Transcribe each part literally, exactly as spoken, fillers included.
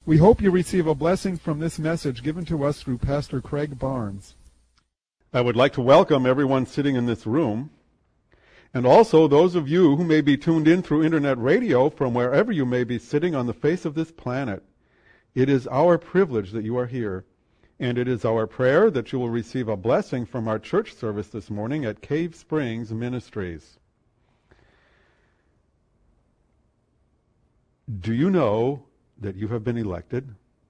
We hope you receive a blessing from this message given to us through Pastor Craig Barnes. I would like to welcome everyone sitting in this room, and also those of you who may be tuned in through internet radio from wherever you may be sitting on the face of this planet. It is our privilege that you are here, and it is our prayer that you will receive a blessing from our church service this morning at Cave Springs Ministries. Do you know that you have been elected?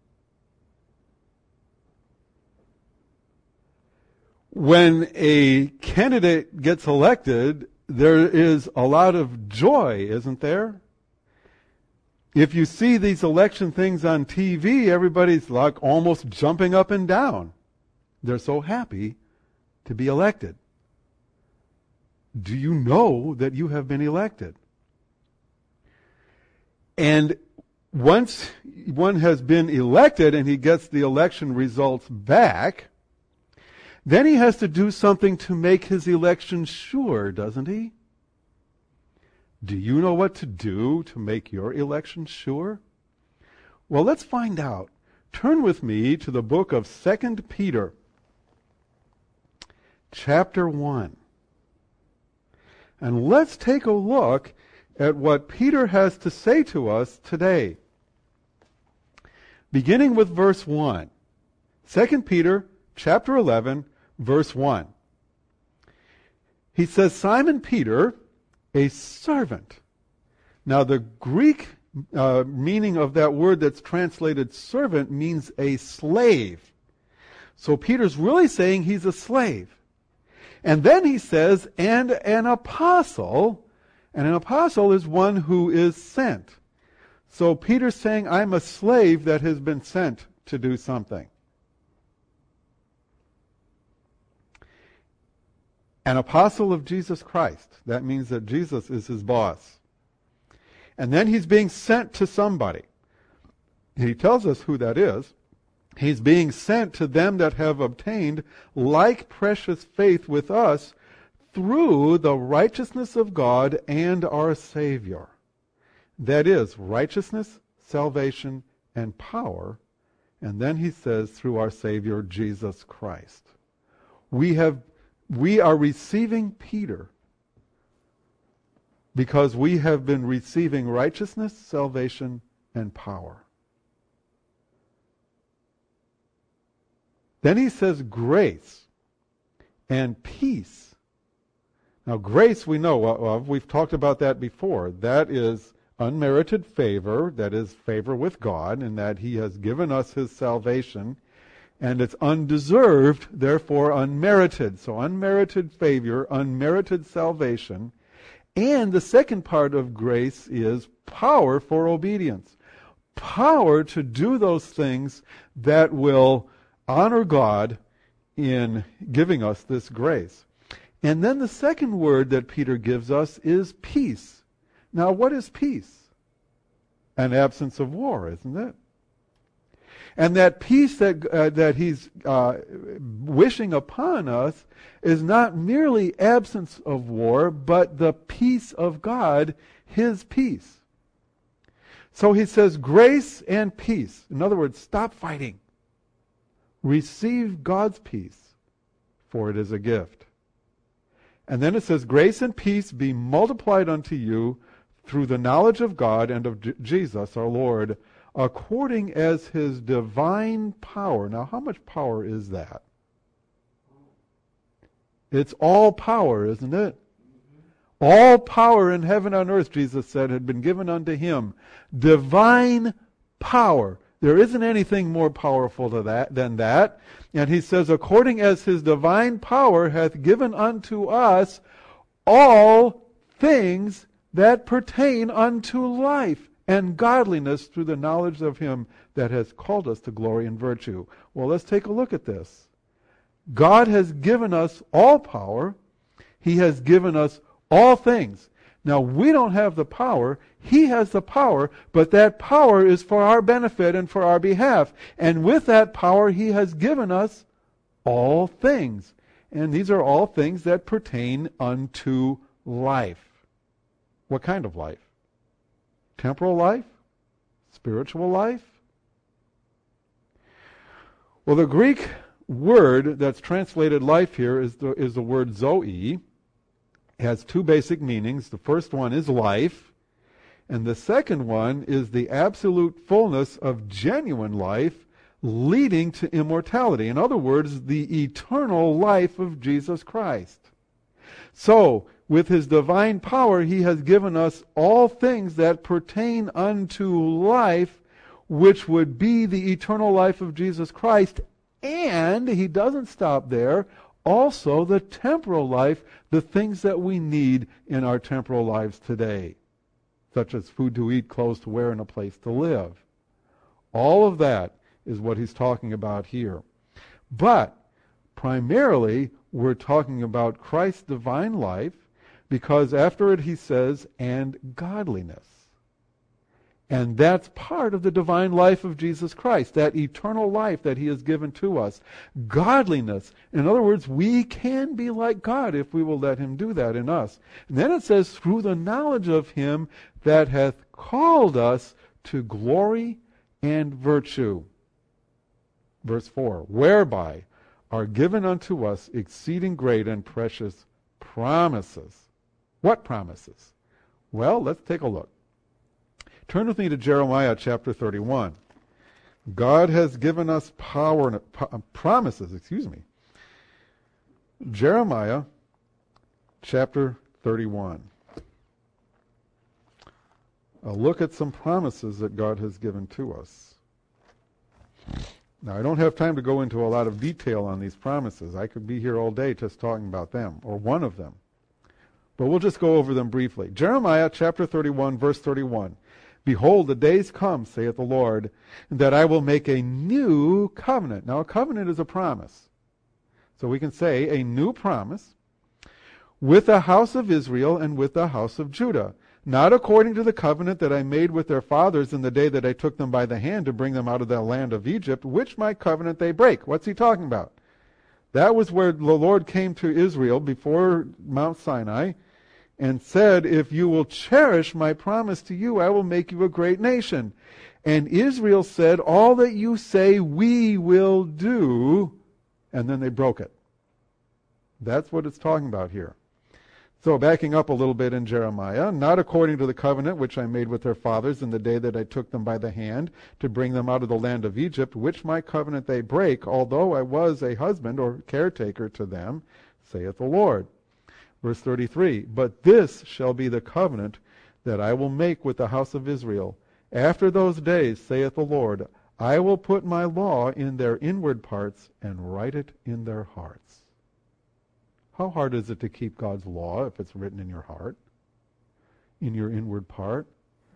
When a candidate gets elected, there is a lot of joy, isn't there? If you see these election things on T V, everybody's like almost jumping up and down. They're so happy to be elected. Do you know that you have been elected? And once one has been elected and he gets the election results back, then he has to do something to make his election sure, doesn't he? Do you know what to do to make your election sure? Well, let's find out. Turn with me to the book of Second Peter, chapter one. And let's take a look at what Peter has to say to us today. Beginning with verse one. Second Peter chapter eleven, verse one. He says, Simon Peter, a servant. Now the Greek uh, meaning of that word that's translated servant means a slave. So Peter's really saying he's a slave. And then he says, and an apostle. And an apostle is one who is sent. So Peter's saying, I'm a slave that has been sent to do something. An apostle of Jesus Christ. That means that Jesus is his boss. And then he's being sent to somebody. He tells us who that is. He's being sent to them that have obtained like precious faith with us through the righteousness of God and our Savior. That is, righteousness, salvation, and power. And then he says, through our Savior, Jesus Christ. We have, we are receiving Peter because we have been receiving righteousness, salvation, and power. Then he says grace and peace. Now, grace we know of. We've talked about that before. That is unmerited favor, that is favor with God, in that he has given us his salvation, and it's undeserved, therefore unmerited. So unmerited favor, unmerited salvation. And the second part of grace is power for obedience. Power to do those things that will honor God in giving us this grace. And then the second word that Peter gives us is peace. Now, what is peace? An absence of war, isn't it? And that peace that uh, that he's uh, wishing upon us is not merely absence of war, but the peace of God, his peace. So he says grace and peace. In other words, stop fighting. Receive God's peace, for it is a gift. And then it says, grace and peace be multiplied unto you through the knowledge of God and of J- Jesus our Lord, according as his divine power. Now, how much power is that? It's all power, isn't it? All power in heaven and earth, Jesus said, had been given unto him. Divine power. There isn't anything more powerful to that than that. And he says, according as his divine power hath given unto us all things that pertain unto life and godliness through the knowledge of him that has called us to glory and virtue. Well, let's take a look at this. God has given us all power. He has given us all things. Now, we don't have the power. He has the power, but that power is for our benefit and for our behalf. And with that power, he has given us all things. And these are all things that pertain unto life. What kind of life? Temporal life? Spiritual life? Well, the Greek word that's translated life here is the, is the word zoe. It has two basic meanings. The first one is life, and the second one is the absolute fullness of genuine life leading to immortality. In other words, the eternal life of Jesus Christ. So, with his divine power, he has given us all things that pertain unto life, which would be the eternal life of Jesus Christ. And he doesn't stop there. Also, the temporal life, the things that we need in our temporal lives today, such as food to eat, clothes to wear, and a place to live. All of that is what he's talking about here. But primarily, we're talking about Christ's divine life, because after it he says, and godliness. And that's part of the divine life of Jesus Christ, that eternal life that he has given to us. Godliness. In other words, we can be like God if we will let him do that in us. And then it says, through the knowledge of him that hath called us to glory and virtue. Verse four, whereby are given unto us exceeding great and precious promises. What promises? Well, let's take a look. Turn with me to Jeremiah chapter thirty-one. God has given us power and uh, promises, excuse me. Jeremiah chapter thirty-one. A look at some promises that God has given to us. Now, I don't have time to go into a lot of detail on these promises. I could be here all day just talking about them, or one of them. But we'll just go over them briefly. Jeremiah chapter thirty-one, verse thirty-one. Behold, the days come, saith the Lord, that I will make a new covenant. Now, a covenant is a promise. So we can say a new promise with the house of Israel and with the house of Judah. Not according to the covenant that I made with their fathers in the day that I took them by the hand to bring them out of the land of Egypt, which my covenant they break. What's he talking about? That was where the Lord came to Israel before Mount Sinai and said, if you will cherish my promise to you, I will make you a great nation. And Israel said, all that you say we will do, and then they broke it. That's what it's talking about here. So backing up a little bit in Jeremiah, not according to the covenant which I made with their fathers in the day that I took them by the hand to bring them out of the land of Egypt, which my covenant they break, although I was a husband or caretaker to them, saith the Lord. Verse thirty-three, but this shall be the covenant that I will make with the house of Israel. After those days, saith the Lord, I will put my law in their inward parts and write it in their hearts. How hard is it to keep God's law if it's written in your heart, in your inward part?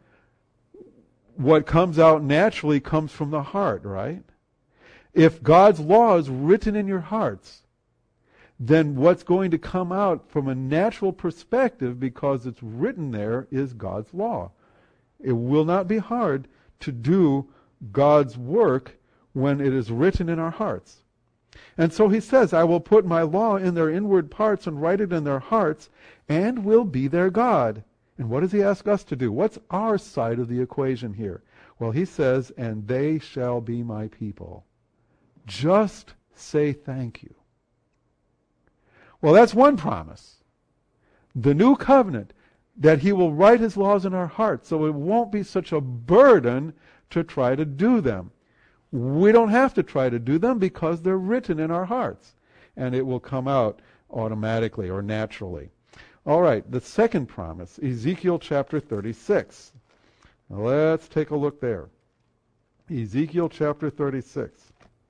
What comes out naturally comes from the heart, right? If God's law is written in your hearts, then what's going to come out from a natural perspective, because it's written there, is God's law. It will not be hard to do God's work when it is written in our hearts. And so he says, I will put my law in their inward parts and write it in their hearts, and will be their God. And what does he ask us to do? What's our side of the equation here? Well, he says, and they shall be my people. Just say thank you. Well, that's one promise. The new covenant, that he will write his laws in our hearts, so it won't be such a burden to try to do them. We don't have to try to do them because they're written in our hearts, and it will come out automatically or naturally. All right, the second promise, Ezekiel chapter thirty-six. Now let's take a look there. Ezekiel chapter thirty-six.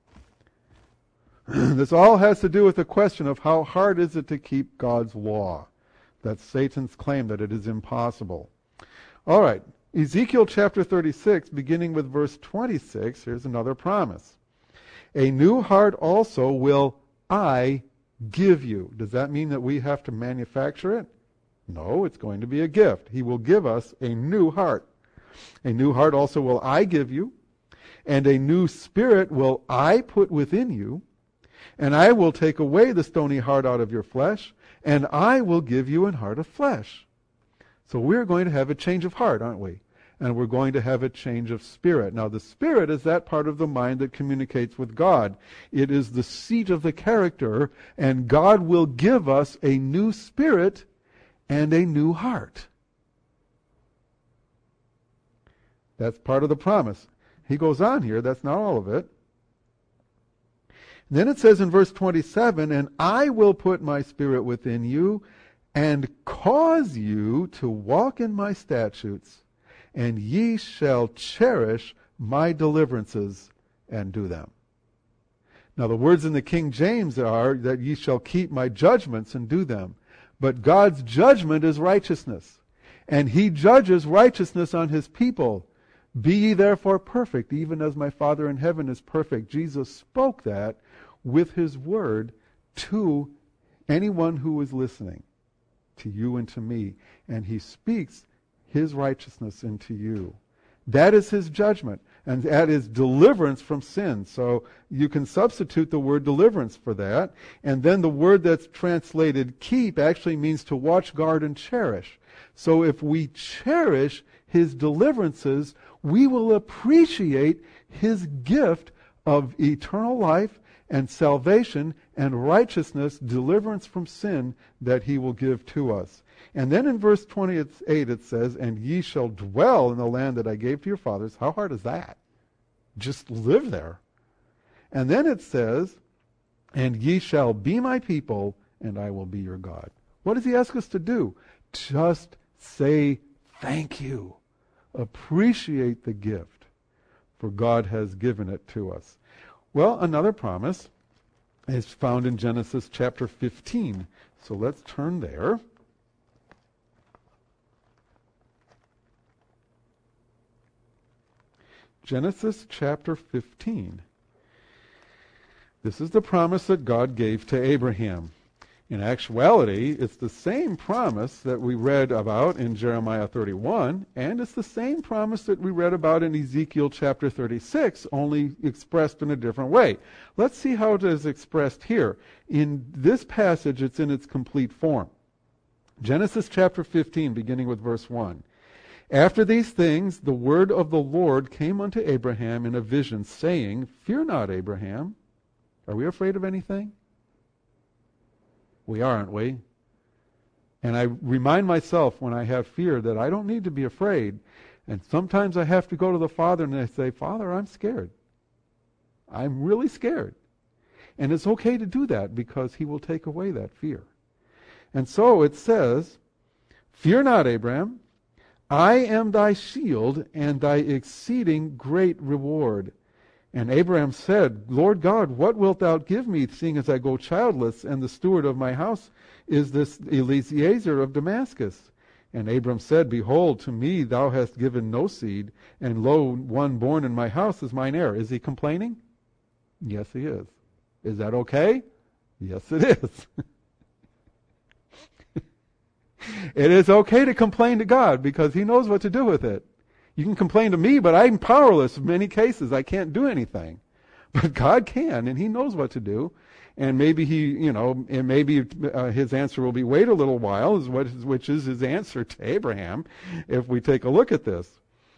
This all has to do with the question of how hard is it to keep God's law. That's Satan's claim that it is impossible. All right, Ezekiel chapter thirty-six, beginning with verse twenty-six, here's another promise. A new heart also will I give you. Does that mean that we have to manufacture it? No, it's going to be a gift. He will give us a new heart. A new heart also will I give you, and a new spirit will I put within you, and I will take away the stony heart out of your flesh, and I will give you an heart of flesh. So we're going to have a change of heart, aren't we? and we're going to have a change of spirit. Now, the spirit is that part of the mind that communicates with God. It is the seat of the character, and God will give us a new spirit and a new heart. That's part of the promise. He goes on here, that's not all of it. Then it says in verse twenty-seven, and I will put my spirit within you and cause you to walk in my statutes, and ye shall cherish my deliverances and do them. Now the words in the King James are that ye shall keep my judgments and do them. But God's judgment is righteousness, and he judges righteousness on his people. Be ye therefore perfect, even as my Father in heaven is perfect. Jesus spoke that with his word to anyone who is listening, to you and to me. And he speaks his righteousness into you. That is his judgment, and that is deliverance from sin. So you can substitute the word deliverance for that. And then the word that's translated keep actually means to watch, guard, and cherish. So if we cherish his deliverances, we will appreciate his gift of eternal life and salvation and righteousness, deliverance from sin that he will give to us. And then in verse twenty-eight it says, and ye shall dwell in the land that I gave to your fathers. How hard is that? Just live there. And then it says, and ye shall be my people, and I will be your God. What does he ask us to do? Just say thank you. Appreciate the gift, for God has given it to us. Well, another promise is found in Genesis chapter fifteen. So let's turn there. Genesis chapter fifteen. This is the promise that God gave to Abraham. In actuality, it's the same promise that we read about in Jeremiah thirty-one, and it's the same promise that we read about in Ezekiel chapter thirty-six, only expressed in a different way. Let's see how it is expressed here. In this passage, it's in its complete form. Genesis chapter fifteen, beginning with verse one. After these things, the word of the Lord came unto Abraham in a vision, saying, Fear not, Abraham. Are we afraid of anything? We are, aren't we? And I remind myself when I have fear that I don't need to be afraid. And sometimes I have to go to the Father and I say, Father, I'm scared. I'm really scared. And it's okay to do that because he will take away that fear. And so it says, Fear not, Abraham. I am thy shield and thy exceeding great reward. And Abraham said, Lord God, what wilt thou give me, seeing as I go childless, and the steward of my house is this Eliezer of Damascus? And Abram said, Behold, to me thou hast given no seed, and lo, one born in my house is mine heir. Is he complaining? Yes, he is. Is that okay? Yes, it is. It is okay to complain to God, because he knows what to do with it. You can complain to me, but I'm powerless in many cases. I can't do anything. But God can, and he knows what to do. And maybe he, you know, and maybe uh, his answer will be, wait a little while, is what, which is his answer to Abraham, if we take a look at this.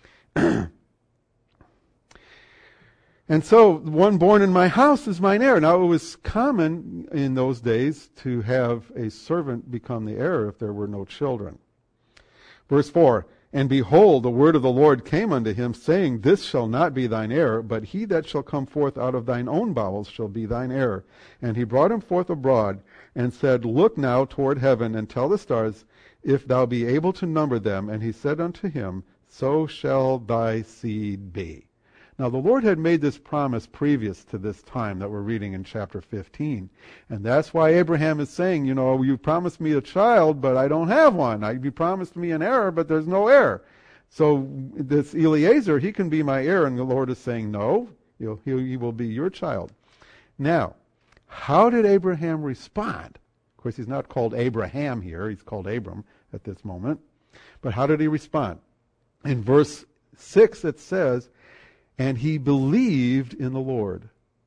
And so, one born in my house is mine heir. Now, it was common in those days to have a servant become the heir if there were no children. Verse four, And behold, the word of the Lord came unto him, saying, This shall not be thine heir, but he that shall come forth out of thine own bowels shall be thine heir. And he brought him forth abroad, and said, Look now toward heaven, and tell the stars, if thou be able to number them. And he said unto him, So shall thy seed be. Now the Lord had made this promise previous to this time that we're reading in chapter fifteen. And that's why Abraham is saying, you know, you promised me a child, but I don't have one. I, you promised me an heir, but there's no heir. So this Eliezer, he can be my heir. And the Lord is saying, no, he'll, he, he will be your child. Now, how did Abraham respond? Of course, he's not called Abraham here. He's called Abram at this moment. But how did he respond? In verse six it says, And he believed in the Lord.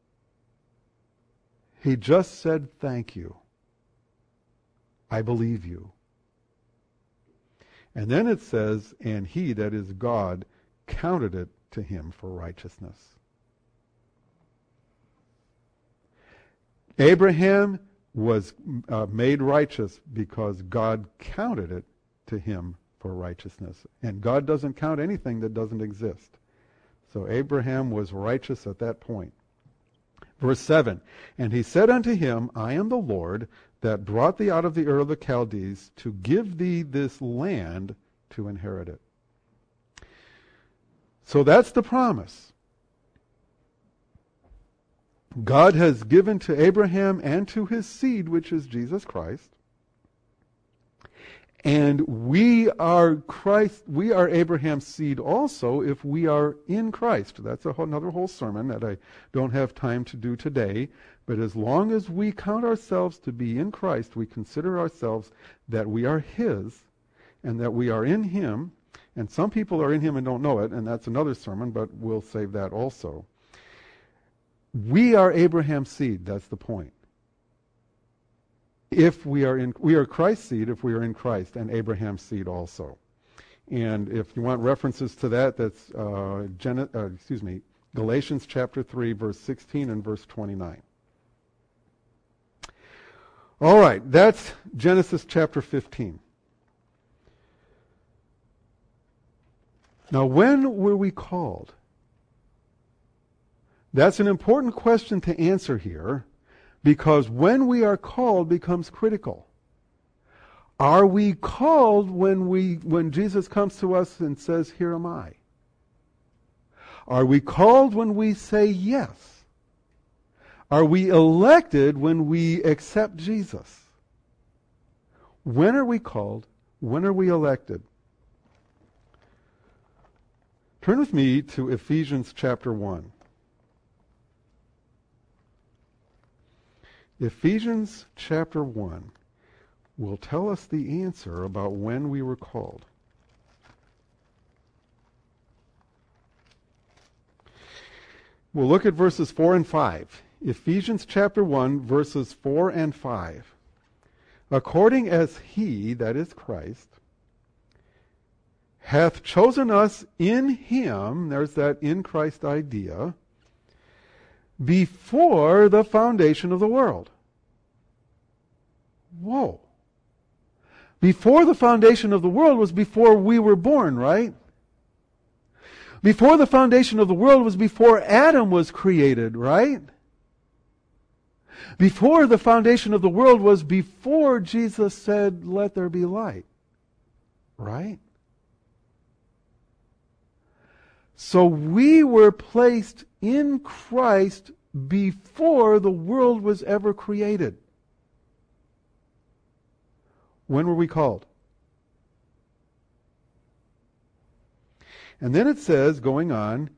He just said, thank you. I believe you. And then it says, and he, that is God, counted it to him for righteousness. Abraham was uh, made righteous because God counted it to him for righteousness. And God doesn't count anything that doesn't exist. So Abraham was righteous at that point. Verse seven, and he said unto him, I am the Lord that brought thee out of the Ur of the Chaldees to give thee this land to inherit it. So that's the promise. God has given to Abraham and to his seed, which is Jesus Christ. And we are Christ, we are Abraham's seed also if we are in Christ. That's a whole, another whole sermon that I don't have time to do today. But as long as we count ourselves to be in Christ, we consider ourselves that we are his and that we are in him. And some people are in him and don't know it, and that's another sermon, but we'll save that also. We are Abraham's seed, that's the point. If we are in, we are Christ's seed if we are in Christ, and Abraham's seed also. And if you want references to that, that's uh, Gen- uh, excuse me, Galatians chapter three, verse sixteen and verse twenty-nine. All right, that's Genesis chapter fifteen. Now, when were we called? That's an important question to answer here, because when we are called becomes critical. Are we called when we when Jesus comes to us and says, here am I? Are we called when we say yes? Are we elected when we accept Jesus? When are we called? When are we elected? Turn with me to Ephesians chapter one. Ephesians chapter one will tell us the answer about when we were called. We'll look at verses four and five. Ephesians chapter one, verses four and five. According as he, that is Christ, hath chosen us in him, there's that in Christ idea, before the foundation of the world. Whoa. Before the foundation of the world was before we were born, right? Before the foundation of the world was before Adam was created, right? Before the foundation of the world was before Jesus said, let there be light, right? So we were placed in Christ before the world was ever created. When were we called? And then it says, going on,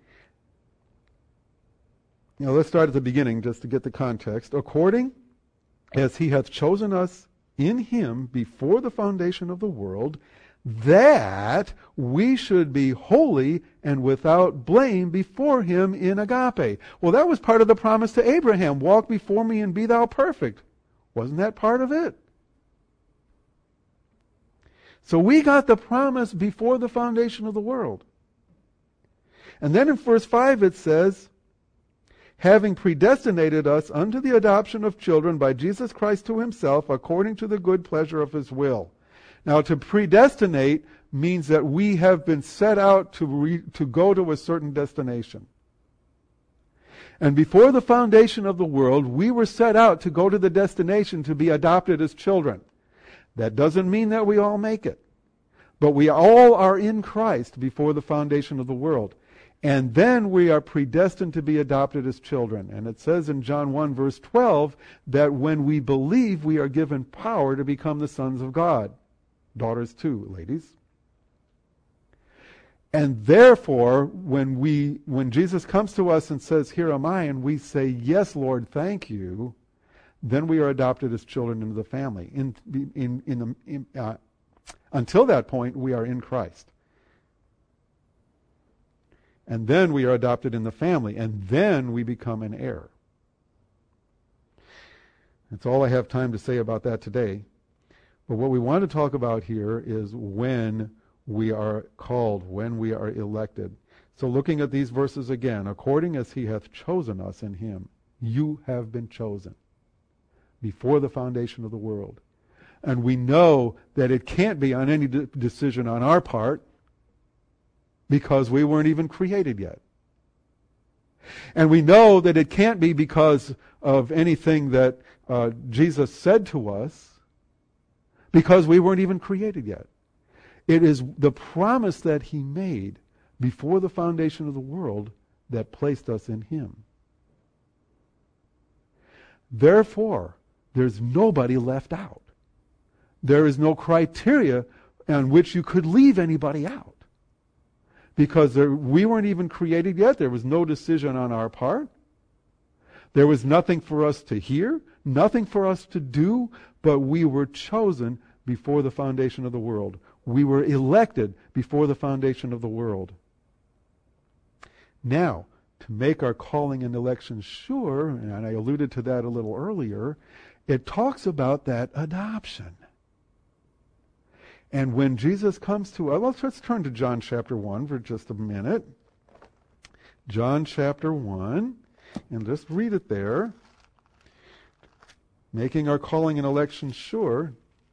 you know, let's start at the beginning just to get the context. According as he hath chosen us in him before the foundation of the world, that we should be holy and without blame before him in agape. Well, that was part of the promise to Abraham. Walk before me and be thou perfect. Wasn't that part of it? So we got the promise before the foundation of the world. And then in verse five it says, having predestinated us unto the adoption of children by Jesus Christ to himself, according to the good pleasure of his will. Now, to predestinate means that we have been set out to re, to go to a certain destination. And before the foundation of the world, we were set out to go to the destination to be adopted as children. That doesn't mean that we all make it. But we all are in Christ before the foundation of the world. And then we are predestined to be adopted as children. And it says in John one, verse twelve, that when we believe, we are given power to become the sons of God. Daughters too, ladies. And therefore, when we, when Jesus comes to us and says, here am I, and we say, yes, Lord, thank you, then we are adopted as children into the family. In, in, in the, in, uh, until that point, we are in Christ. And then we are adopted in the family, and then we become an heir. That's all I have time to say about that today. But what we want to talk about here is when we are called, when we are elected. So looking at these verses again, according as he hath chosen us in him, you have been chosen before the foundation of the world. And we know that it can't be on any de- decision on our part, because we weren't even created yet. And we know that it can't be because of anything that uh, Jesus said to us, because we weren't even created yet. It is the promise that he made before the foundation of the world that placed us in him. Therefore, there's nobody left out. There is no criteria on which you could leave anybody out. Because there, we weren't even created yet. There was no decision on our part. There was nothing for us to hear, nothing for us to do, but we were chosen before the foundation of the world. We were elected before the foundation of the world. Now, to make our calling and election sure, and I alluded to that a little earlier, it talks about that adoption. And when Jesus comes to us, let's, let's turn to John chapter one for just a minute. John chapter one, and just read it there. Making our calling and election sure.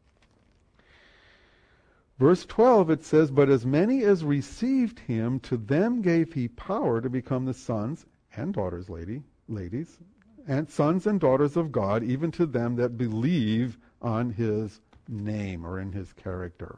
Verse twelve, it says, "But as many as received him, to them gave he power to become the sons and daughters, lady, ladies, and sons and daughters of God, even to them that believe on his name," or in his character.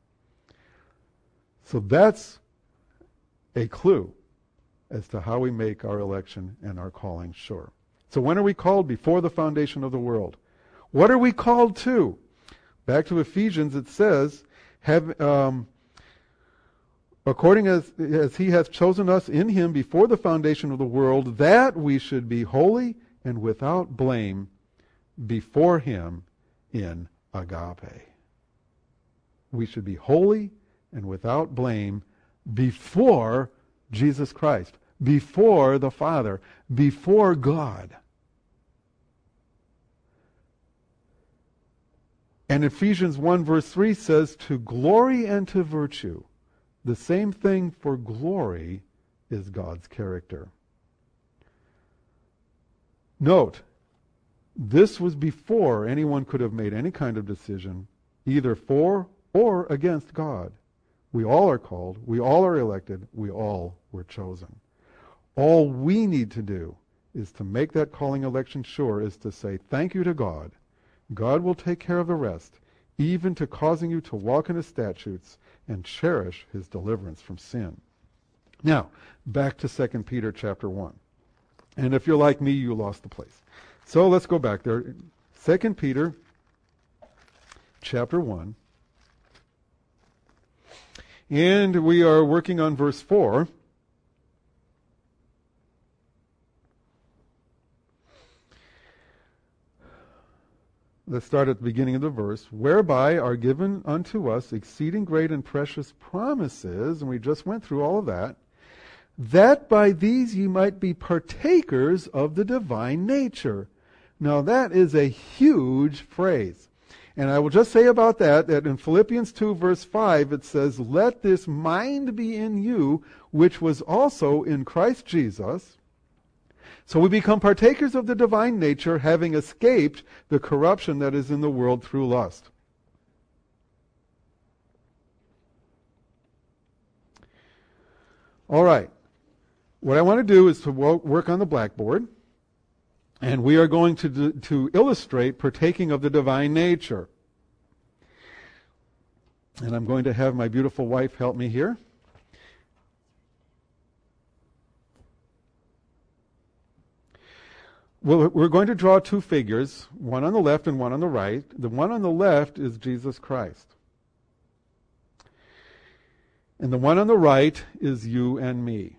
So that's a clue as to how we make our election and our calling sure. So when are we called? Before the foundation of the world. What are we called to? Back to Ephesians, it says, have, um, according as, as he hath chosen us in him before the foundation of the world, that we should be holy and without blame before him in agape. We should be holy and without blame before Jesus Christ, before the Father, before God. And Ephesians one verse three says, to glory and to virtue. The same thing for glory is God's character. Note, this was before anyone could have made any kind of decision, either for or against God. We all are called, we all are elected, we all were chosen. All we need to do is to make that calling election sure, is to say thank you to God. God will take care of the rest, even to causing you to walk in his statutes and cherish his deliverance from sin. Now, back to Second Peter chapter one. And if you're like me, you lost the place. So let's go back there. Second Peter chapter one. And we are working on verse four. Let's start at the beginning of the verse. Whereby are given unto us exceeding great and precious promises, and we just went through all of that, that by these ye might be partakers of the divine nature. Now that is a huge phrase. And I will just say about that, that in Philippians two verse five it says, let this mind be in you, which was also in Christ Jesus. So we become partakers of the divine nature, having escaped the corruption that is in the world through lust. All right. What I want to do is to work on the blackboard, and we are going to, do, to illustrate partaking of the divine nature. And I'm going to have my beautiful wife help me here. Well, we're going to draw two figures, one on the left and one on the right. The one on the left is Jesus Christ. And the one on the right is you and me.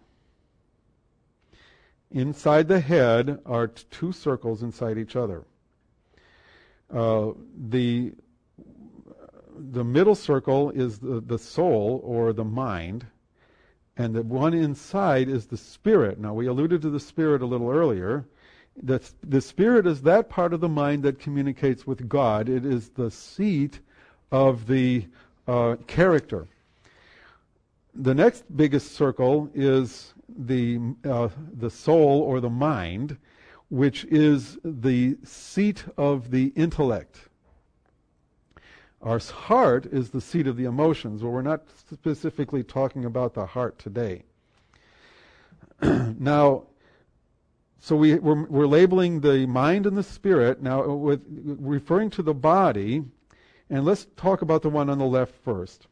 Inside the head are t- two circles inside each other. Uh, the, the middle circle is the, the soul or the mind, and the one inside is the spirit. Now, we alluded to the spirit a little earlier. The, the spirit is that part of the mind that communicates with God. It is the seat of the uh, character. the next biggest circle is the uh, the soul or the mind, which is the seat of the intellect. Our heart is the seat of the emotions. Well, we're not specifically talking about the heart today. Now, so we, we're, we're labeling the mind and the spirit now with referring to the body, and let's talk about the one on the left first.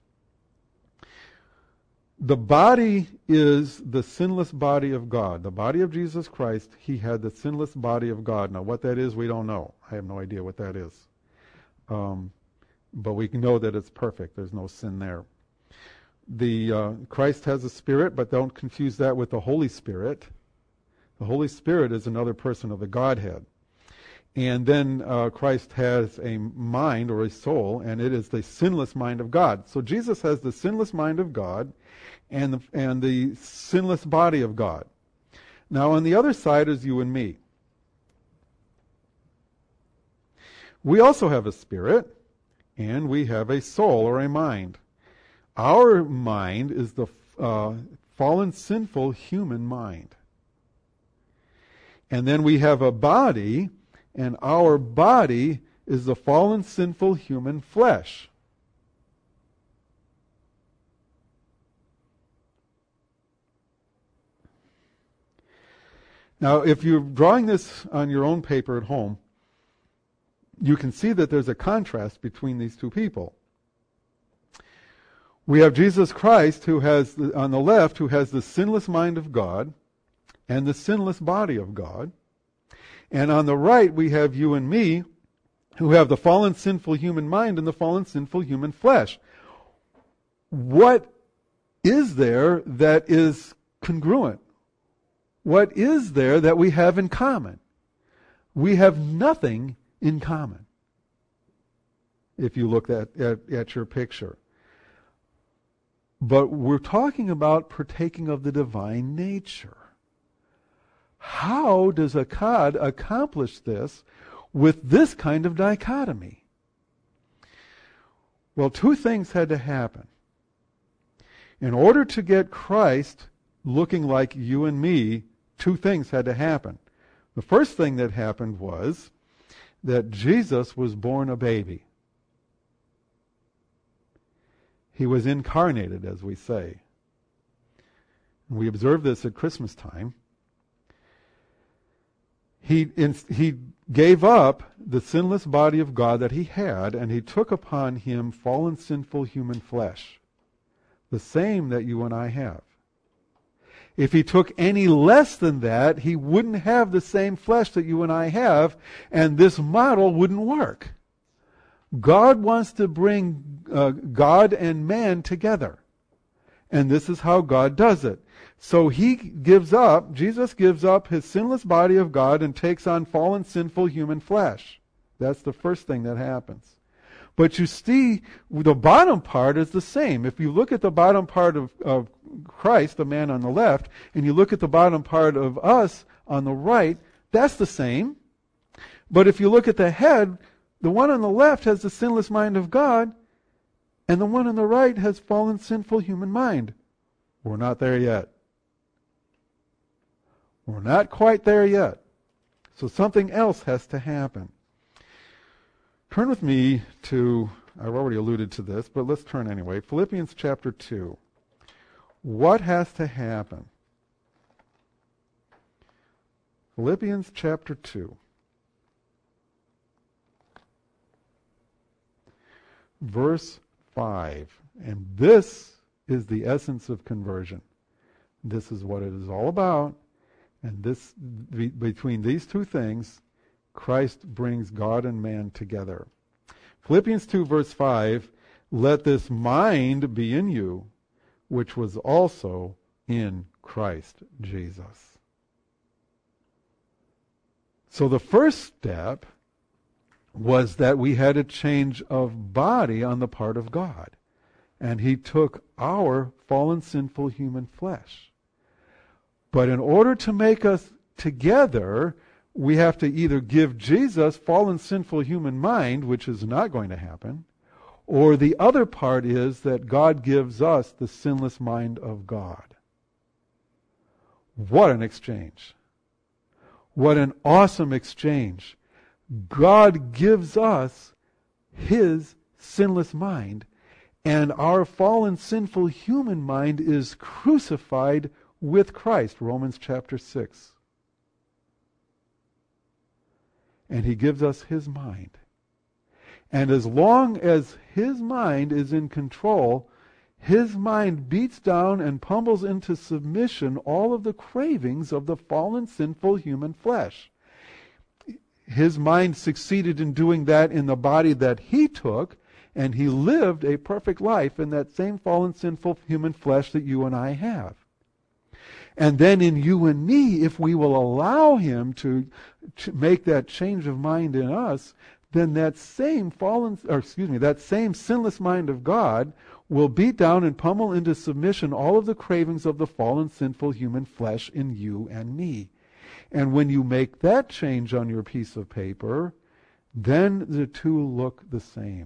The body is the sinless body of God. The body of Jesus Christ, he had the sinless body of God. Now, what that is, we don't know. I have no idea what that is. Um, but we know that it's perfect. There's no sin there. The uh, Christ has a spirit, but don't confuse that with the Holy Spirit. The Holy Spirit is another person of the Godhead. And then uh, Christ has a mind or a soul, and it is the sinless mind of God. So Jesus has the sinless mind of God and the, and the sinless body of God. Now on the other side is you and me. We also have a spirit, and we have a soul or a mind. Our mind is the uh, fallen, sinful human mind. And then we have a body, and our body is the fallen, sinful human flesh. Now, if you're drawing this on your own paper at home, you can see that there's a contrast between these two people. We have Jesus Christ, who has, the, on the left, who has the sinless mind of God and the sinless body of God. And on the right, we have you and me, who have the fallen, sinful human mind and the fallen, sinful human flesh. What is there that is congruent? What is there that we have in common? We have nothing in common, if you look at, at, at your picture. But we're talking about partaking of the divine nature. How does Akkad accomplish this with this kind of dichotomy? Well, two things had to happen. In order to get Christ looking like you and me, two things had to happen. The first thing that happened was that Jesus was born a baby. He was incarnated, as we say. We observe this at Christmas time. He, in, he gave up the sinless body of God that he had, and he took upon him fallen, sinful human flesh, the same that you and I have. If he took any less than that, he wouldn't have the same flesh that you and I have, and this model wouldn't work. God wants to bring uh, God and man together. And this is how God does it. So he gives up, Jesus gives up his sinless body of God and takes on fallen, sinful human flesh. That's the first thing that happens. But you see, the bottom part is the same. If you look at the bottom part of, of Christ, the man on the left, and you look at the bottom part of us on the right, that's the same. But if you look at the head, the one on the left has the sinless mind of God, and the one on the right has fallen, sinful human mind. We're not there yet. We're not quite there yet. So something else has to happen. Turn with me to, I've already alluded to this, but let's turn anyway. Philippians chapter two. What has to happen? Philippians chapter two. Verse five. And this is the essence of conversion. This is what it is all about. And this, be, between these two things, Christ brings God and man together. Philippians two verse five, let this mind be in you, which was also in Christ Jesus. So the first step was that we had a change of body on the part of God. And he took our fallen, sinful human flesh. But in order to make us together, we have to either give Jesus fallen, sinful human mind, which is not going to happen, Or the other part is that God gives us the sinless mind of God. What an exchange. What an awesome exchange. God gives us His sinless mind, and our fallen, sinful human mind is crucified with Christ, Romans chapter six. And He gives us His mind. And as long as His mind is in control, His mind beats down and pummels into submission all of the cravings of the fallen, sinful human flesh. His mind succeeded in doing that in the body that He took, and He lived a perfect life in that same fallen, sinful human flesh that you and I have. And then in you and me, if we will allow Him to, to make that change of mind in us, then that same fallen, or excuse me, that same sinless mind of God will beat down and pummel into submission all of the cravings of the fallen, sinful human flesh in you and me. And when you make that change on your piece of paper, then the two look the same.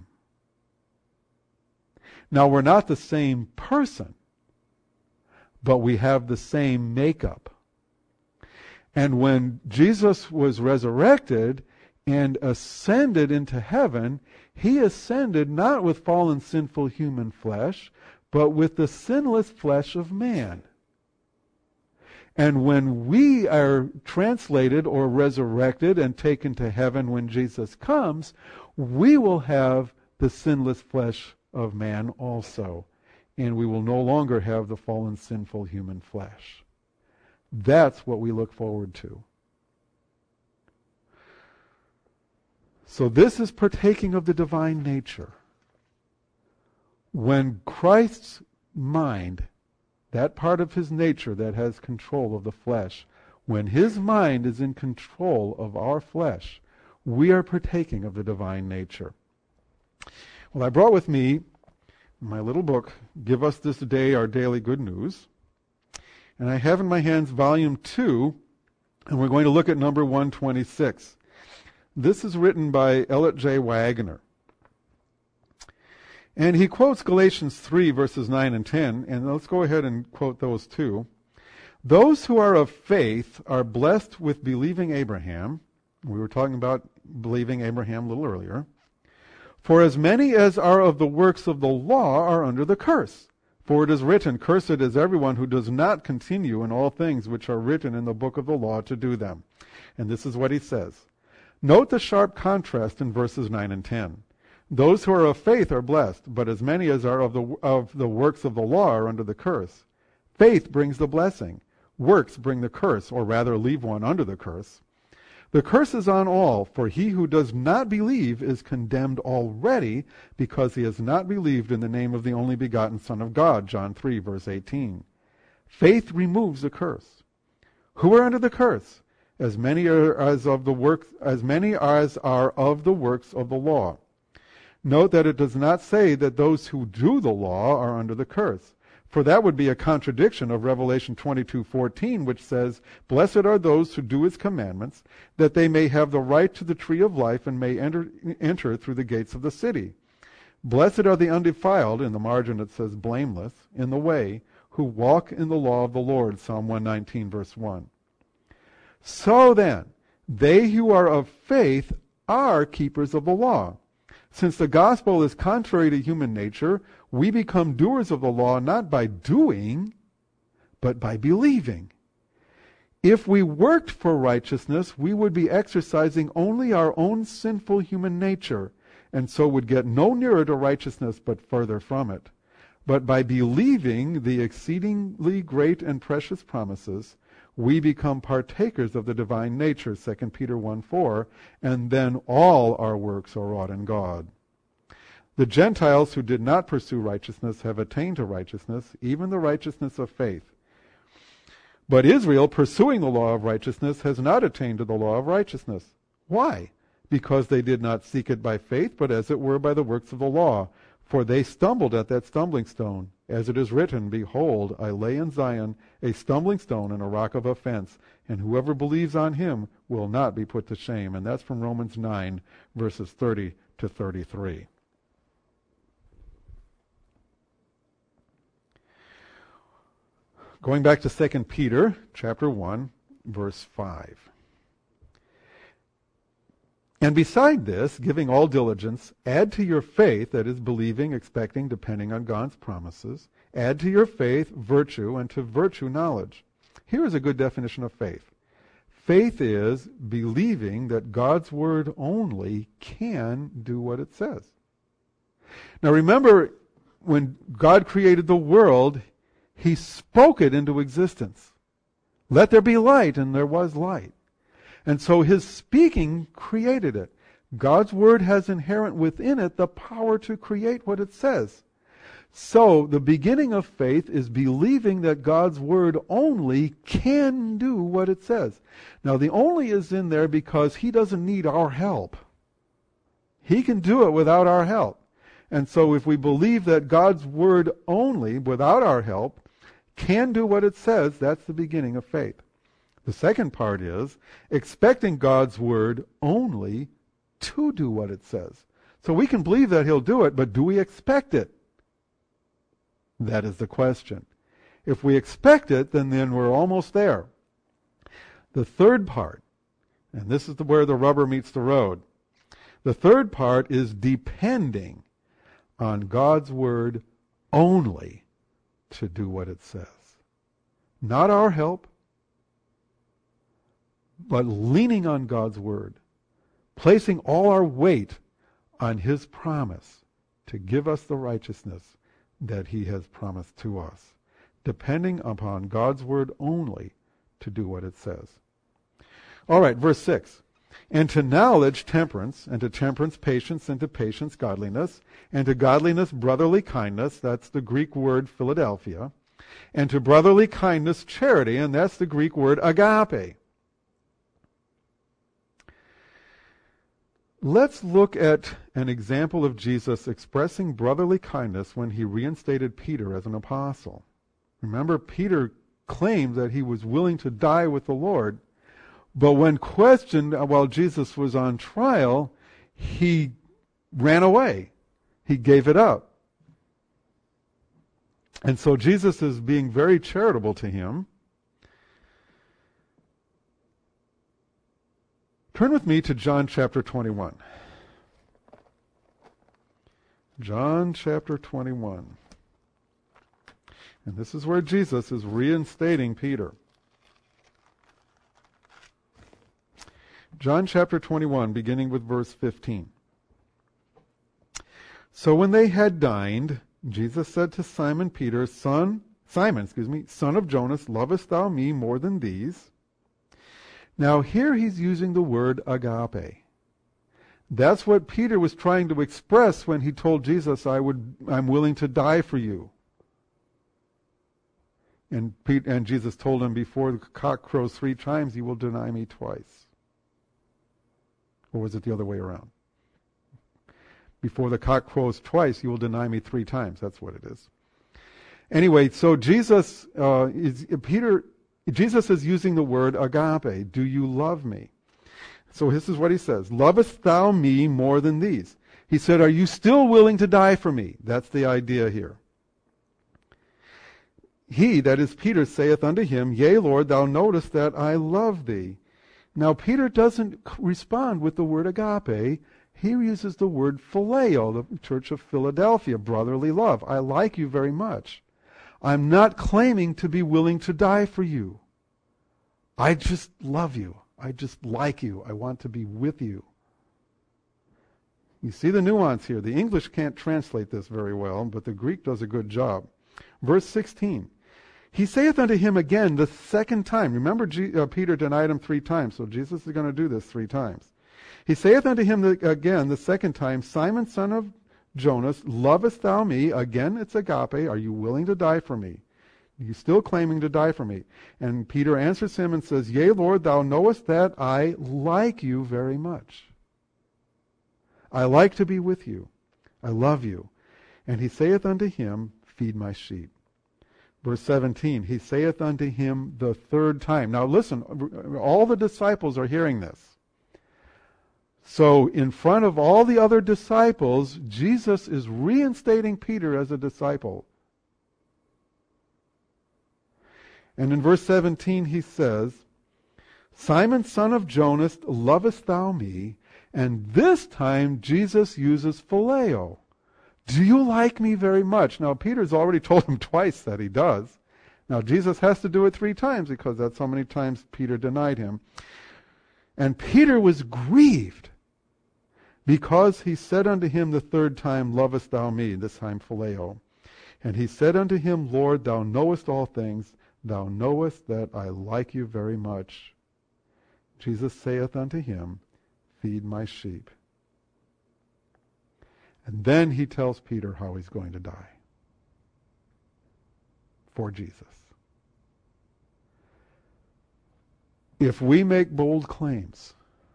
Now, we're not the same person, but we have the same makeup. And when Jesus was resurrected and ascended into heaven, He ascended not with fallen, sinful human flesh, but with the sinless flesh of man. And when we are translated or resurrected and taken to heaven when Jesus comes, we will have the sinless flesh of man also. And we will no longer have the fallen, sinful human flesh. That's what we look forward to. So this is partaking of the divine nature. When Christ's mind, that part of His nature that has control of the flesh, when His mind is in control of our flesh, we are partaking of the divine nature. Well, I brought with me my little book, Give Us This Day Our Daily Good News. And I have in my hands volume two, and we're going to look at number one twenty-six. This is written by Elliot J. Wagner. And he quotes Galatians three, verses nine and ten, and let's go ahead and quote those too. Those who are of faith are blessed with believing Abraham. We were talking about believing Abraham a little earlier. For as many as are of the works of the law are under the curse. For it is written, Cursed is everyone who does not continue in all things which are written in the book of the law to do them. And this is what he says. Note the sharp contrast in verses nine and ten. Those who are of faith are blessed, but as many as are of the, of the works of the law are under the curse. Faith brings the blessing. Works bring the curse, or rather leave one under the curse. The curse is on all, for he who does not believe is condemned already, because he has not believed in the name of the only begotten Son of God, John three, verse eighteen. Faith removes the curse. Who are under the curse? As many are as of the works, as many as are of the works of the law. Note that it does not say that those who do the law are under the curse, for that would be a contradiction of Revelation twenty-two fourteen, which says, Blessed are those who do His commandments, that they may have the right to the tree of life and may enter, enter through the gates of the city. Blessed are the undefiled, in the margin it says blameless, in the way, who walk in the law of the Lord, Psalm one nineteen, verse one. So then, they who are of faith are keepers of the law. Since the gospel is contrary to human nature, we become doers of the law not by doing, but by believing. If we worked for righteousness, we would be exercising only our own sinful human nature, and so would get no nearer to righteousness but further from it. But by believing the exceedingly great and precious promises, we become partakers of the divine nature, Second Peter one four, and then all our works are wrought in God. The Gentiles who did not pursue righteousness have attained to righteousness, even the righteousness of faith. But Israel, pursuing the law of righteousness, has not attained to the law of righteousness. Why? Because they did not seek it by faith, but as it were by the works of the law. For they stumbled at that stumbling stone. As it is written, Behold, I lay in Zion a stumbling stone and a rock of offense, and whoever believes on him will not be put to shame. And that's from Romans nine, verses thirty to thirty-three. going back to Second Peter chapter one, verse five. And beside this, giving all diligence, add to your faith, that is believing, expecting, depending on God's promises, add to your faith virtue, and to virtue knowledge. Here is a good definition of faith. Faith is believing that God's word only can do what it says. Now remember, when God created the world, he spoke it into existence. Let there be light, and there was light. And so his speaking created it. God's word has inherent within it the power to create what it says. So the beginning of faith is believing that God's word only can do what it says. Now the only is in there because he doesn't need our help. He can do it without our help. And so if we believe that God's word only, without our help, can do what it says, that's the beginning of faith. The second part is expecting God's word only to do what it says. So we can believe that he'll do it, but do we expect it? That is the question. If we expect it, then, then we're almost there. The third part, and this is the, where the rubber meets the road, the third part is depending on God's word only to do what it says. Not our help, but leaning on God's word, placing all our weight on his promise to give us the righteousness that he has promised to us, depending upon God's word only to do what it says. All right, verse six. And to knowledge, temperance, and to temperance, patience, and to patience, godliness, and to godliness, brotherly kindness, that's the Greek word Philadelphia, and to brotherly kindness, charity, and that's the Greek word agape. Let's look at an example of Jesus expressing brotherly kindness when he reinstated Peter as an apostle. Remember, Peter claimed that he was willing to die with the Lord, but when questioned while Jesus was on trial, he ran away. He gave it up. And so Jesus is being very charitable to him. Turn with me to John chapter twenty-one. John chapter twenty-one. And this is where Jesus is reinstating Peter. John chapter twenty-one, beginning with verse fifteen. So when they had dined, Jesus said to Simon Peter, Son, Simon, excuse me, son of Jonas, lovest thou me more than these? Now here he's using the word agape. That's what Peter was trying to express when he told Jesus, I would, I'm willing to die for you. And, Pete, and Jesus told him, before the cock crows three times, you will deny me twice. Or was it the other way around? Before the cock crows twice, you will deny me three times. That's what it is. Anyway, so Jesus, uh, is, Peter, Jesus is using the word agape. Do you love me? So this is what he says. Lovest thou me more than these? He said, are you still willing to die for me? That's the idea here. He, that is Peter, saith unto him, Yea, Lord, thou knowest that I love thee. Now Peter doesn't respond with the word agape. He uses the word phileo, the church of Philadelphia, brotherly love. I like you very much. I'm not claiming to be willing to die for you. I just love you. I just like you. I want to be with you. You see the nuance here. The English can't translate this very well, but the Greek does a good job. Verse sixteen. He saith unto him again the second time. Remember, G- uh, Peter denied him three times, so Jesus is going to do this three times. He saith unto him the, again the second time, Simon, son of Jonas, lovest thou me? Again, it's agape. Are you willing to die for me? Are you still claiming to die for me? And Peter answers him and says, Yea, Lord, thou knowest that I like you very much. I like to be with you. I love you. And he saith unto him, Feed my sheep. Verse seventeen, he saith unto him the third time. Now listen, all the disciples are hearing this. So in front of all the other disciples, Jesus is reinstating Peter as a disciple. And in verse seventeen he says, Simon, son of Jonas, lovest thou me? And this time Jesus uses phileo. Do you like me very much? Now Peter's already told him twice that he does. Now Jesus has to do it three times because that's how many times Peter denied him. And Peter was grieved because he said unto him the third time, Lovest thou me? This time phileo. And he said unto him, Lord, thou knowest all things. Thou knowest that I like you very much. Jesus saith unto him, Feed my sheep. And then he tells Peter how he's going to die for Jesus. If we make bold claims,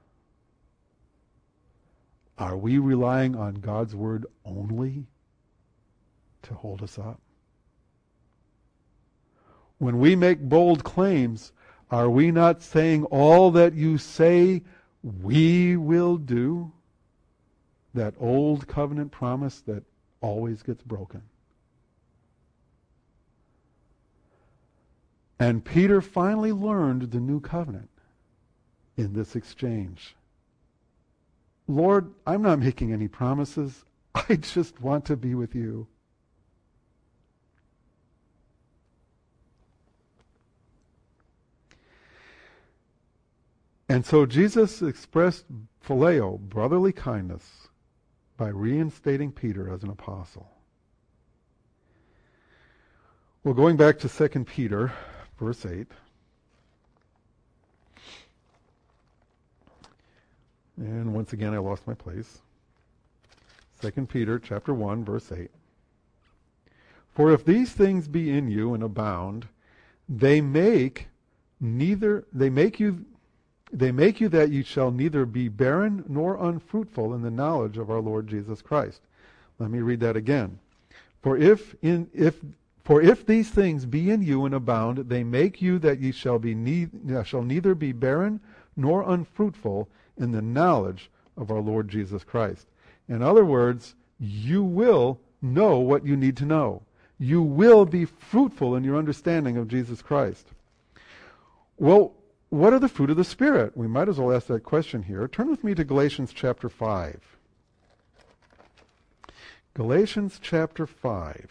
are we relying on God's word only to hold us up? When we make bold claims, are we not saying all that you say we will do? That old covenant promise that always gets broken. And Peter finally learned the new covenant in this exchange. Lord, I'm not making any promises. I just want to be with you. And so Jesus expressed phileo, brotherly kindness, by reinstating Peter as an apostle. Well, going back to Second Peter, verse eight. And once again, I lost my place. Second Peter, chapter one, verse eight. For if these things be in you and abound, they make neither they make you They make you that ye shall neither be barren nor unfruitful in the knowledge of our Lord Jesus Christ. Let me read that again. For if in if for if these things be in you and abound, they make you that ye shall be ne- shall neither be barren nor unfruitful in the knowledge of our Lord Jesus Christ. In other words, you will know what you need to know. You will be fruitful in your understanding of Jesus Christ. Well, what are the fruit of the Spirit? We might as well ask that question here. Turn with me to Galatians chapter five. Galatians chapter five.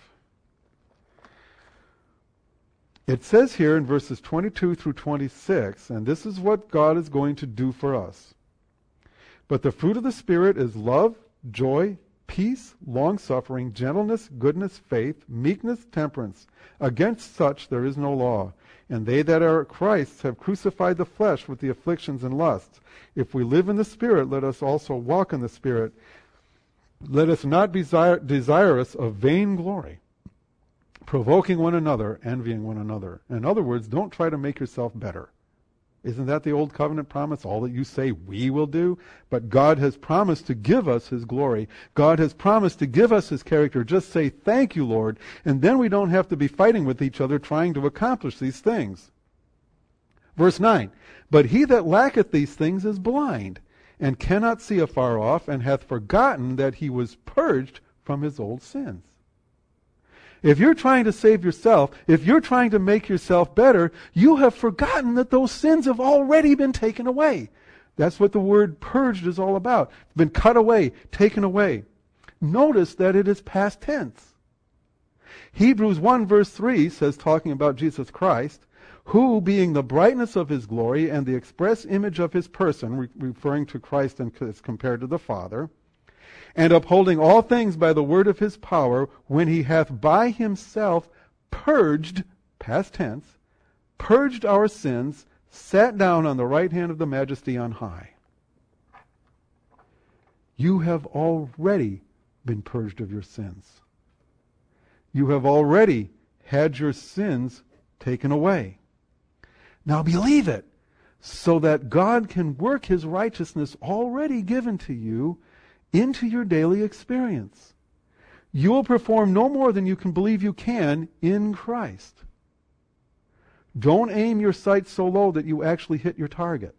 It says here in verses twenty-two through twenty-six, and this is what God is going to do for us. But the fruit of the Spirit is love, joy, peace, long-suffering, gentleness, goodness, faith, meekness, temperance. Against such there is no law. And they that are Christ's have crucified the flesh with the afflictions and lusts. If we live in the Spirit, let us also walk in the Spirit. Let us not be desire, desirous of vain glory, provoking one another, envying one another. In other words, don't try to make yourself better. Isn't that the old covenant promise? All that you say we will do? But God has promised to give us His glory. God has promised to give us His character. Just say, thank you, Lord. And then we don't have to be fighting with each other trying to accomplish these things. Verse nine, but he that lacketh these things is blind, and cannot see afar off, and hath forgotten that he was purged from his old sins. If you're trying to save yourself, if you're trying to make yourself better, you have forgotten that those sins have already been taken away. That's what the word purged is all about. It's been cut away, taken away. Notice that it is past tense. Hebrews one verse three says, talking about Jesus Christ, who being the brightness of His glory and the express image of His person, re- referring to Christ and as compared to the Father, and upholding all things by the word of His power, when He hath by Himself purged, past tense, purged our sins, sat down on the right hand of the Majesty on high. You have already been purged of your sins. You have already had your sins taken away. Now believe it, so that God can work His righteousness already given to you into your daily experience. You will perform no more than you can believe you can in Christ. Don't aim your sights so low that you actually hit your target.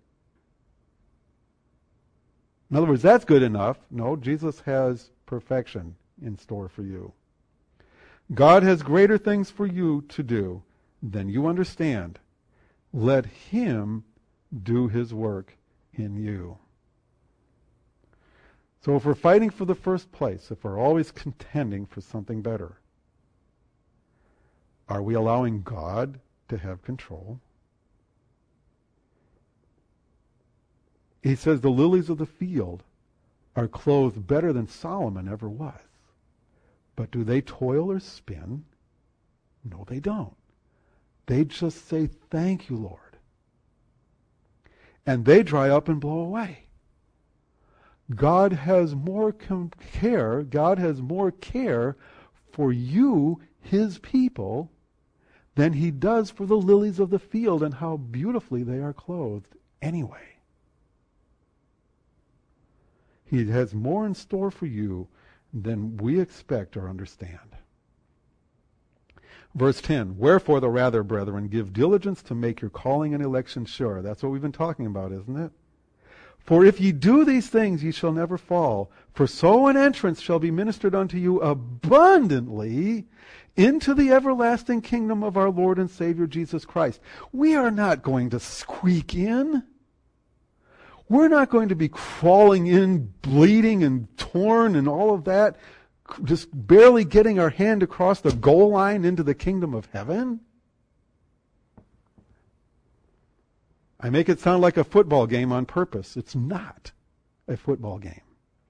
In other words, that's good enough. No, Jesus has perfection in store for you. God has greater things for you to do then you understand. Let him do his work in you. So if we're fighting for the first place, if we're always contending for something better, are we allowing God to have control? He says the lilies of the field are clothed better than Solomon ever was. But do they toil or spin? No, they don't. They just say, thank you, Lord. And they dry up and blow away. God has more com- care, God has more care for you, his people, than he does for the lilies of the field and how beautifully they are clothed anyway. He has more in store for you than we expect or understand. Verse ten, wherefore the rather, brethren, give diligence to make your calling and election sure. That's what we've been talking about, isn't it? For if ye do these things, ye shall never fall. For so an entrance shall be ministered unto you abundantly into the everlasting kingdom of our Lord and Savior Jesus Christ. We are not going to squeak in. We're not going to be crawling in, bleeding and torn and all of that, just barely getting our hand across the goal line into the kingdom of heaven. I make it sound like a football game on purpose. It's not a football game.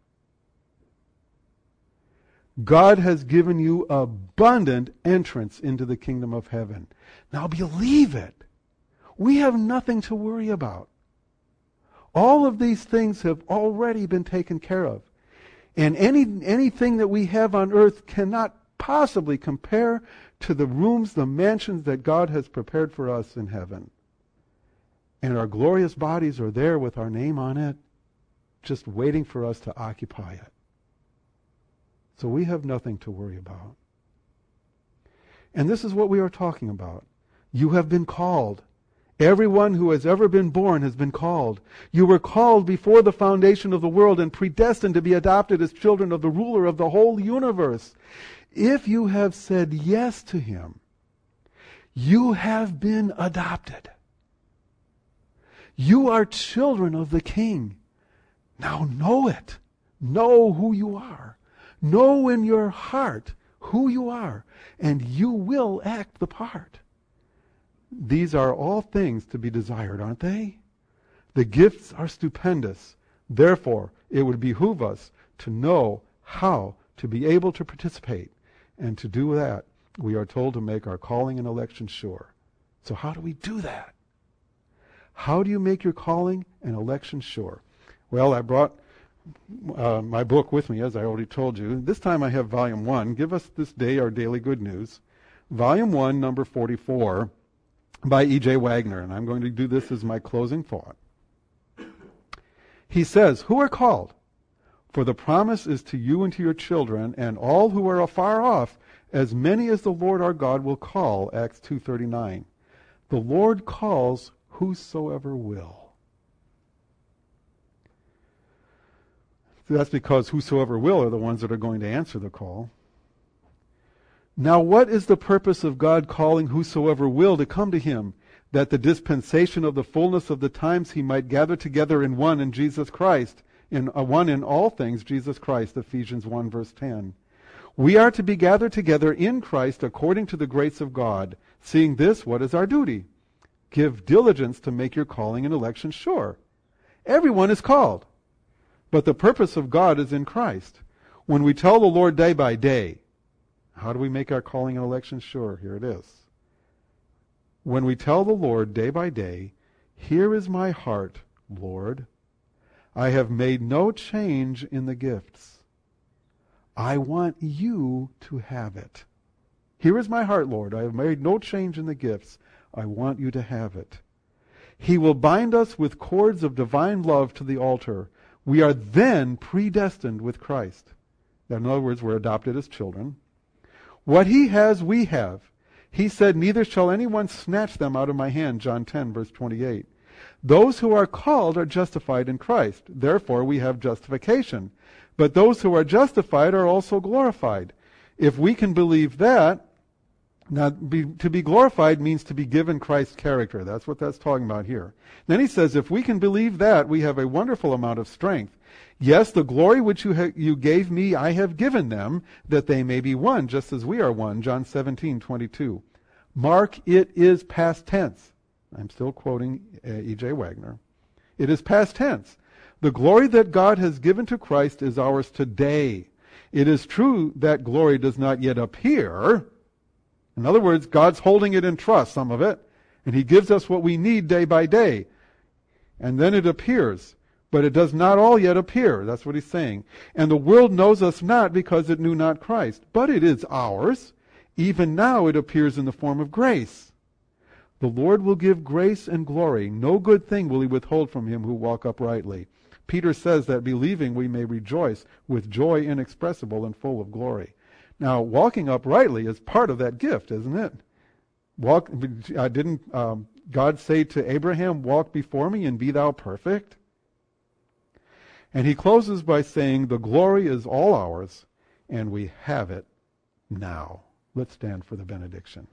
God has given you abundant entrance into the kingdom of heaven. Now believe it. We have nothing to worry about. All of these things have already been taken care of. And any anything that we have on earth cannot possibly compare to the rooms, the mansions that God has prepared for us in heaven. And our glorious bodies are there with our name on it, just waiting for us to occupy it. So we have nothing to worry about. And this is what we are talking about. You have been called. Everyone who has ever been born has been called. You were called before the foundation of the world and predestined to be adopted as children of the ruler of the whole universe. If you have said yes to him, you have been adopted. You are children of the King. Now know it. Know who you are. Know in your heart who you are, and you will act the part. These are all things to be desired, aren't they? The gifts are stupendous. Therefore, it would behoove us to know how to be able to participate. And to do that, we are told to make our calling and election sure. So how do we do that? How do you make your calling and election sure? Well, I brought uh, my book with me, as I already told you. This time I have volume one. Give us this day our daily good news. Volume one, number forty-four, by E J Wagner. And I'm going to do this as my closing thought. He says, who are called? For the promise is to you and to your children, and all who are afar off, as many as the Lord our God will call, Acts two thirty-nine. The Lord calls whosoever will. That's because whosoever will are the ones that are going to answer the call. Now what is the purpose of God calling whosoever will to come to him? That the dispensation of the fullness of the times he might gather together in one in Jesus Christ, in uh, one in all things, Jesus Christ, Ephesians one verse ten. We are to be gathered together in Christ according to the grace of God. Seeing this, what is our duty? Give diligence to make your calling and election sure. Everyone is called. But the purpose of God is in Christ. When we tell the Lord day by day, how do we make our calling and election sure? Here it is. When we tell the Lord day by day, here is my heart, Lord. I have made no change in the gifts. I want you to have it. Here is my heart, Lord. I have made no change in the gifts. I want you to have it. He will bind us with cords of divine love to the altar. We are then predestined with Christ. In other words, we're adopted as children. What he has, we have. He said, neither shall anyone snatch them out of my hand, John ten, verse twenty-eight. Those who are called are justified in Christ. Therefore, we have justification. But those who are justified are also glorified. If we can believe that, Now, be, to be glorified means to be given Christ's character. That's what that's talking about here. Then he says, if we can believe that, we have a wonderful amount of strength. Yes, the glory which you, ha- you gave me, I have given them, that they may be one, just as we are one. John seventeen twenty-two. Mark, it is past tense. I'm still quoting uh, E J Wagner. It is past tense. The glory that God has given to Christ is ours today. It is true that glory does not yet appear. In other words, God's holding it in trust, some of it, and he gives us what we need day by day. And then it appears. But it does not all yet appear. That's what he's saying. And the world knows us not because it knew not Christ. But it is ours. Even now it appears in the form of grace. The Lord will give grace and glory. No good thing will he withhold from him who walk uprightly. Peter says that believing we may rejoice with joy inexpressible and full of glory. Now, walking uprightly is part of that gift, isn't it? Walk. Uh, didn't um, God say to Abraham, walk before me and be thou perfect? And he closes by saying, the glory is all ours, and we have it now. Let's stand for the benediction.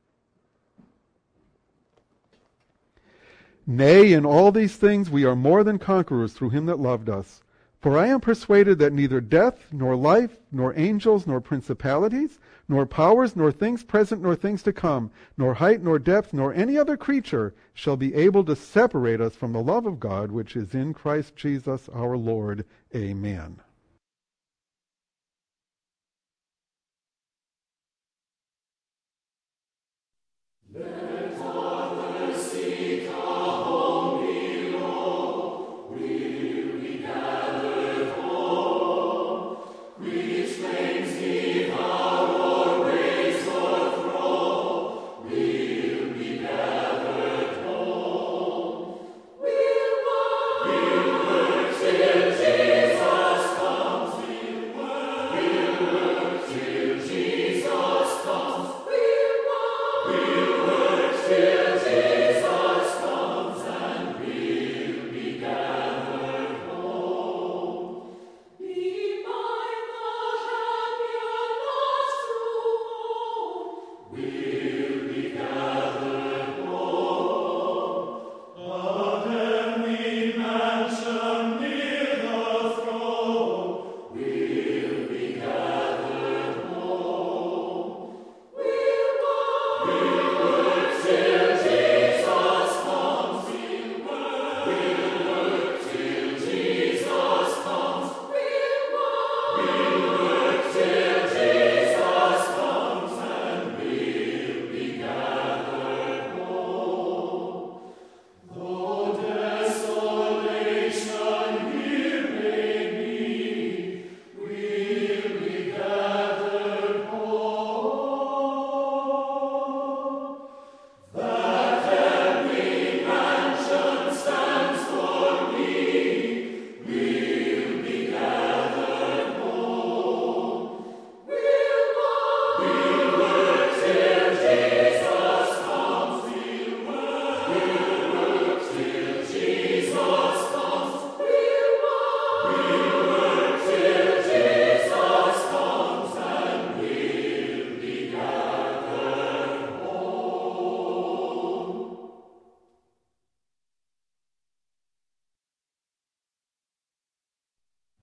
Nay, in all these things we are more than conquerors through him that loved us. For I am persuaded that neither death, nor life, nor angels, nor principalities, nor powers, nor things present, nor things to come, nor height, nor depth, nor any other creature shall be able to separate us from the love of God which is in Christ Jesus our Lord. Amen.